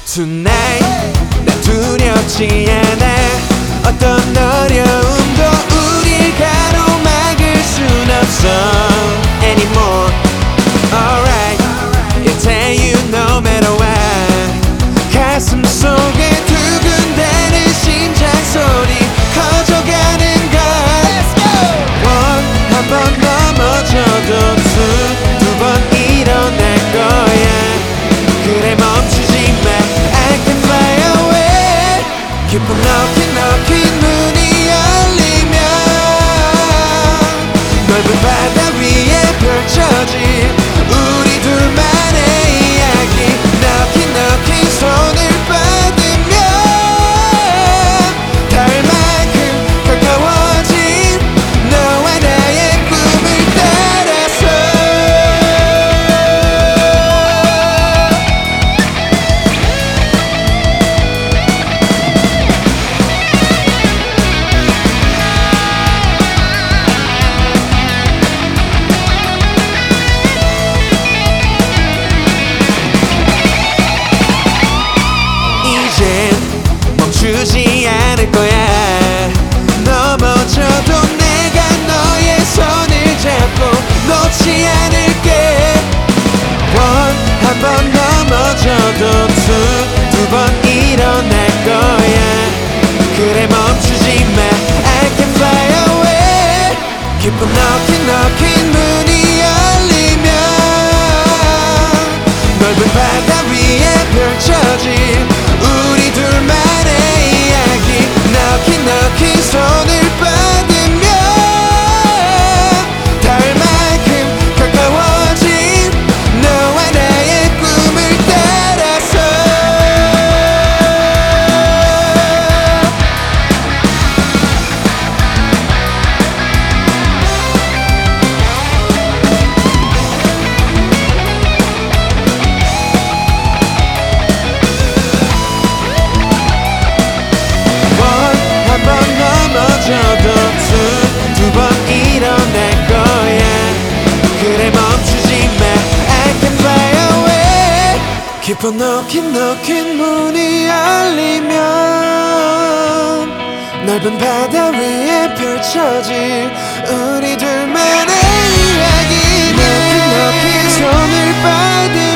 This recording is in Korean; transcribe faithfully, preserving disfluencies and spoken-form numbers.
Tonight 난 두렵지 않아. 어떤 어려움도 우릴 가로막을 순 없어 anymore. Alright, I'll tell you no matter what. 가슴 속에 두근대는 심장 소리 커져가는 걸. One, 한 번 넘어져도 two, 두 번 일어날 거야. 그래 멈추지 마. I can fly away. Keep on knocking, knocking. 문이 열리면 넓은 바다 위에 펼쳐진 우리 둘만의 이야기. Knocking, knocking. 손을 뻗으면 닿을 만큼 가까워진 너와 나의 꿈을 따라서. 멈추지 않을 거야. 넘어져도 내가 너의 손을 잡고 놓지 않을게. One, 한 번 넘어져도 two, 두 번 일어날 거야. 그래 멈추지 마. I can fly away. Keep on knocking, knocking. 문이 열리면 넓은 바다 위에 펼쳐진 우리 둘만의 이야기. Knocking, knocking. 손을 뻗으면 닿을 만큼 가까워진 너와 나의 꿈을 따라서. 넘어져도 두 번 일어날 거야. 그래 멈추지 마. I can fly away. Keep on knocking, knocking. 문이 열리면 넓은 바다 위에 펼쳐질 우리 둘만의 이야기. Knocking, knocking. 손을 뻗으면